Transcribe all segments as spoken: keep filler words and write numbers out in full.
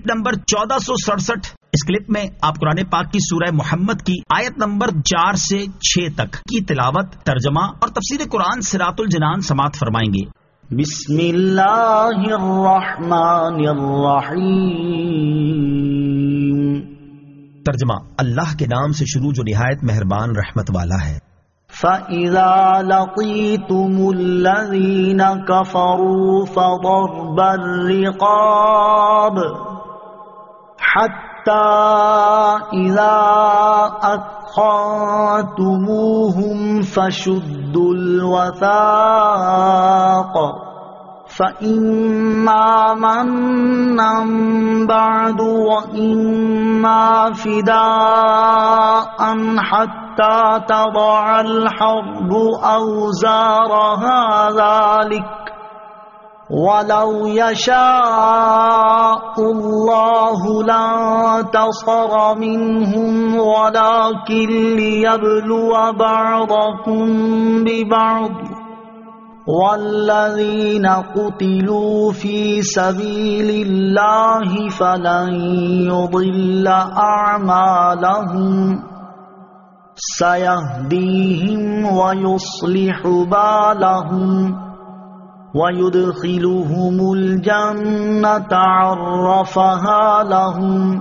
Clip number چودہ سو سڑسٹھ. اس clip میں آپ قرآن پاک کی سورہ محمد کی آیت نمبر چار سے چھ تک کی تلاوت، ترجمہ اور تفسیر قرآن صراط الجنان سماعت فرمائیں گے. بسم اللہ الرحمن الرحیم. ترجمہ: اللہ کے نام سے شروع جو نہایت مہربان رحمت والا ہے. فَإِذَا لَقِيتُمُ الَّذِينَ كَفَرُوا فَضَرْبَ الرِّقَابِ حَتَّى إِذَا أَثْخَنتُمُوهُمْ فَشُدُّوا الْوَثَاقَ فَإِمَّا مَنًّا بَعْدُ وَإِمَّا فِدَاءً حَتَّى تَضَعَ الْحَرْبُ أَوْزَارَهَا ذَلِكَ وَلَوْ يَشَاءُ اللَّهُ لَانتَصَرَ مِنْهُمْ وَلَكِنْ لِيَبْلُوَ بَعْضَكُمْ بِبَعْضٍ وَالَّذِينَ قُتِلُوا فِي سَبِيلِ اللَّهِ فَلَن يُضِلَّ أَعْمَالَهُمْ سَيَهْدِيهِمْ وَيُصْلِحُ بَالَهُمْ وَيُدْخِلُهُمُ الْجَنَّةَ عَرَّفَهَا لَهُمْ.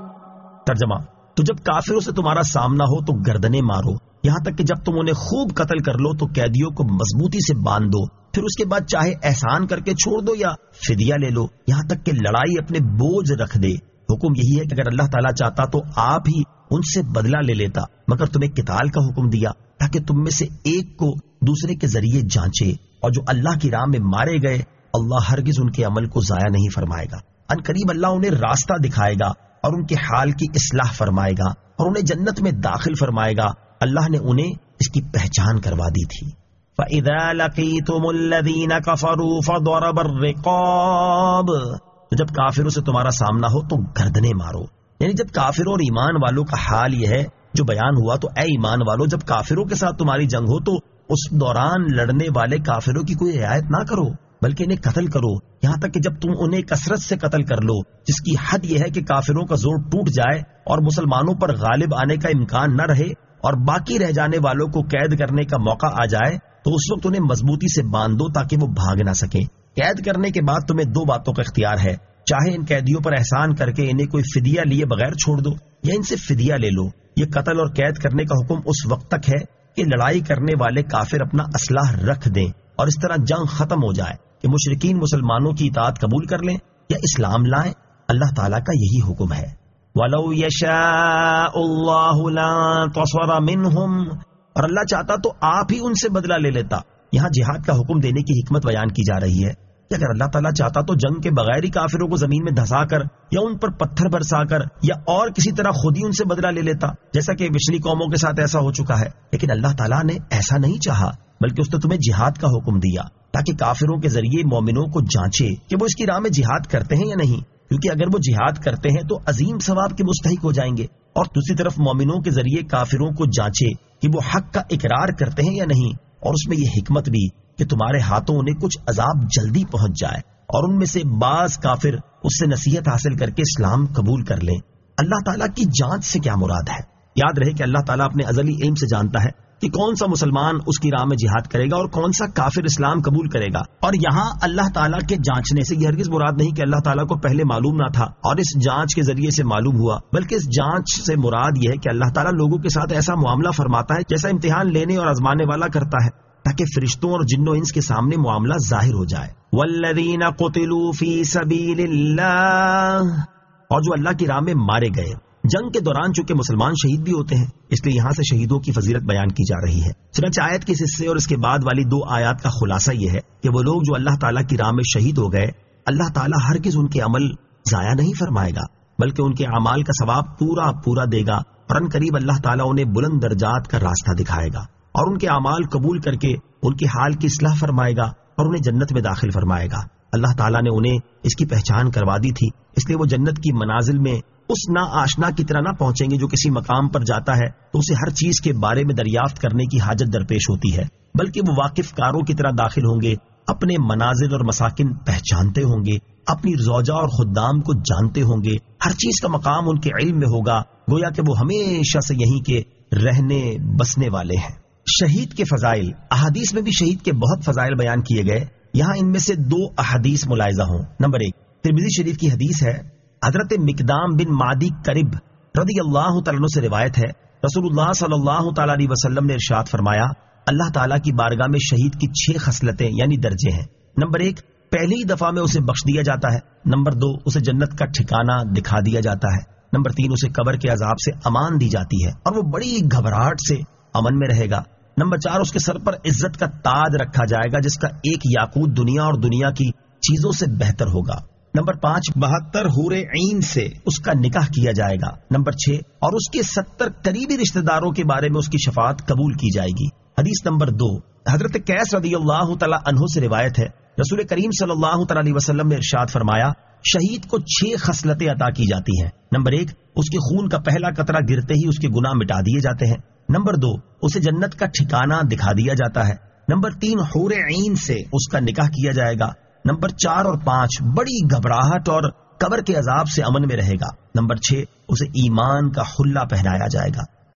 ترجمہ: تو جب کافروں سے تمہارا سامنا ہو تو گردنیں مارو، یہاں تک کہ جب تم انہیں خوب قتل کر لو تو قیدیوں کو مضبوطی سے باندھ دو، پھر اس کے بعد چاہے احسان کر کے چھوڑ دو یا فدیہ لے لو، یہاں تک کہ لڑائی اپنے بوجھ رکھ دے. حکم یہی ہے کہ اگر اللہ تعالیٰ چاہتا تو آپ ہی ان سے بدلہ لے لیتا، مگر تمہیں قتال کا حکم دیا تاکہ تم میں سے ایک کو دوسرے کے ذریعے جانچے، اور جو اللہ کی راہ میں مارے گئے اللہ ہرگز ان کے عمل کو ضائع نہیں فرمائے گا. ان قریب اللہ انہیں راستہ دکھائے گا اور ان کے حال کی اصلاح فرمائے گا اور انہیں جنت میں داخل فرمائے گا. اللہ نے انہیں اس کی پہچان کروا دی تھی. فَإِذَا لَقِيتُمُ الَّذِينَ كَفَرُوا فَضَرَبَ الرِّقَابِ. تو جب کافروں سے تمہارا سامنا ہو تو گردنیں مارو، یعنی جب کافروں اور ایمان والوں کا حال یہ ہے جو بیان ہوا، تو اے ایمان والو جب کافروں کے ساتھ تمہاری جنگ ہو تو اس دوران لڑنے والے کافروں کی کوئی رعایت نہ کرو، بلکہ انہیں قتل کرو، یہاں تک کہ جب تم انہیں کثرت سے قتل کر لو، جس کی حد یہ ہے کہ کافروں کا زور ٹوٹ جائے اور مسلمانوں پر غالب آنے کا امکان نہ رہے اور باقی رہ جانے والوں کو قید کرنے کا موقع آ جائے، تو اس وقت انہیں مضبوطی سے باندھ دو تاکہ وہ بھاگ نہ سکیں. قید کرنے کے بعد تمہیں دو باتوں کا اختیار ہے، چاہے ان قیدیوں پر احسان کر کے انہیں کوئی فدیہ لیے بغیر چھوڑ دو یا ان سے فدیہ لے لو. یہ قتل اور قید کرنے کا حکم اس وقت تک ہے کہ لڑائی کرنے والے کافر اپنا اسلحہ رکھ دیں اور اس طرح جنگ ختم ہو جائے کہ مشرکین مسلمانوں کی اطاعت قبول کر لیں یا اسلام لائیں. اللہ تعالیٰ کا یہی حکم ہے. وَلَوْ يَشَاءُ اللَّهُ لَانتَصَرَ مِنْهُمْ. اور اللہ چاہتا تو آپ ہی ان سے بدلہ لے لیتا. یہاں جہاد کا حکم دینے کی حکمت بیان کی جا رہی ہے کہ اگر اللہ تعالیٰ چاہتا تو جنگ کے بغیر ہی کافروں کو زمین میں دھسا کر یا ان پر پتھر برسا کر یا اور کسی طرح خود ہی ان سے بدلہ لے لیتا، جیسا کہ پچھلی قوموں کے ساتھ ایسا ہو چکا ہے. لیکن اللہ تعالیٰ نے ایسا نہیں چاہا، بلکہ اس نے تمہیں جہاد کا حکم دیا تاکہ کافروں کے ذریعے مومنوں کو جانچے کہ وہ اس کی راہ میں جہاد کرتے ہیں یا نہیں، کیونکہ اگر وہ جہاد کرتے ہیں تو عظیم ثواب کے مستحق ہو جائیں گے، اور دوسری طرف مومنوں کے ذریعے کافروں کو جانچے کہ وہ حق کا اقرار کرتے ہیں یا نہیں. اور اس میں یہ حکمت بھی کہ تمہارے ہاتھوں انہیں کچھ عذاب جلدی پہنچ جائے اور ان میں سے بعض کافر اس سے نصیحت حاصل کر کے اسلام قبول کر لیں. اللہ تعالیٰ کی جانچ سے کیا مراد ہے؟ یاد رہے کہ اللہ تعالیٰ اپنے ازلی علم سے جانتا ہے کہ کون سا مسلمان اس کی راہ میں جہاد کرے گا اور کون سا کافر اسلام قبول کرے گا. اور یہاں اللہ تعالیٰ کے جانچنے سے یہ ہرگز مراد نہیں کہ اللہ تعالیٰ کو پہلے معلوم نہ تھا اور اس جانچ کے ذریعے سے معلوم ہوا، بلکہ اس جانچ سے مراد یہ ہے کہ اللہ تعالیٰ لوگوں کے ساتھ ایسا معاملہ فرماتا ہے جیسا امتحان لینے اور آزمانے والا کرتا ہے، تاکہ فرشتوں اور جنوں انس کے سامنے معاملہ ظاہر ہو جائے. والذین قتلوا فی سبیل اللہ. اور جو اللہ کی راہ میں مارے گئے. جنگ کے دوران چونکہ مسلمان شہید بھی ہوتے ہیں، اس لیے یہاں سے شہیدوں کی فضیلت بیان کی جا رہی ہے. چنانچہ آیت کے اس حصے اور اس کے بعد والی دو آیات کا خلاصہ یہ ہے کہ وہ لوگ جو اللہ تعالیٰ کی راہ میں شہید ہو گئے، اللہ تعالیٰ ہرگز ان کے عمل ضائع نہیں فرمائے گا، بلکہ ان کے اعمال کا ثواب پورا پورا دے گا، اور ان قریب اللہ تعالیٰ انہیں بلند درجات کا راستہ دکھائے گا اور ان کے اعمال قبول کر کے ان کے حال کی اصلاح فرمائے گا اور انہیں جنت میں داخل فرمائے گا. اللہ تعالیٰ نے انہیں اس کی پہچان کروا دی تھی، اس لیے وہ جنت کی منازل میں اس نا آشنا کی طرح نہ پہنچیں گے جو کسی مقام پر جاتا ہے تو اسے ہر چیز کے بارے میں دریافت کرنے کی حاجت درپیش ہوتی ہے، بلکہ وہ واقف کاروں کی طرح داخل ہوں گے اپنے منازل اور مساکن پہچانتے ہوں گے، اپنی زوجہ اور خدام کو جانتے ہوں گے، ہر چیز کا مقام ان کے علم میں ہوگا، گویا کہ وہ ہمیشہ سے یہیں کے رہنے بسنے والے ہیں۔ شہید کے فضائل، احادیث میں بھی شہید کے بہت فضائل بیان کیے گئے، یہاں ان میں سے دو احادیث ملاحظہ ہوں۔ نمبر ایک، ترمذی شریف کی حدیث ہے، حضرت مقدام بن معدی کرب رضی اللہ تعالیٰ عنہ سے روایت ہے، رسول اللہ صلی اللہ تعالیٰ علیہ وسلم نے ارشاد فرمایا، اللہ تعالیٰ کی بارگاہ میں شہید کی چھ خصلتیں یعنی درجے ہیں۔ نمبر ایک، پہلی دفعہ میں اسے بخش دیا جاتا ہے۔ نمبر دو، اسے جنت کا ٹھکانہ دکھا دیا جاتا ہے۔ نمبر تین، اسے قبر کے عذاب سے امان دی جاتی ہے اور وہ بڑی گھبراہٹ سے امن میں رہے گا۔ نمبر چار، اس کے سر پر عزت کا تاج رکھا جائے گا جس کا ایک یاقوت دنیا اور دنیا کی چیزوں سے بہتر ہوگا۔ نمبر پانچ، بہتر حور عین سے اس کا نکاح کیا جائے گا۔ نمبر چھ، اور اس کے ستر قریبی رشتہ داروں کے بارے میں اس کی شفاعت قبول کی جائے گی۔ حدیث نمبر دو، حضرت قیس رضی اللہ تعالیٰ عنہ سے روایت ہے، رسول کریم صلی اللہ تعالیٰ علیہ وسلم نے ارشاد فرمایا، شہید کو چھ خصلتیں عطا کی جاتی ہیں۔ نمبر ایک، اس کے خون کا پہلا قطرہ گرتے ہی اس کے گناہ مٹا دیے جاتے ہیں۔ نمبر دو، اسے جنت کا ٹھکانہ دکھا دیا جاتا ہے۔ نمبر تین، حور عین سے اس کا نکاح کیا جائے گا۔ نمبر چار اور پانچ، بڑی گھبراہٹ اور قبر کے عذاب سے امن میں رہے گا۔ نمبر چھ، اسے ایمان کا حلہ پہنایا جائے گا۔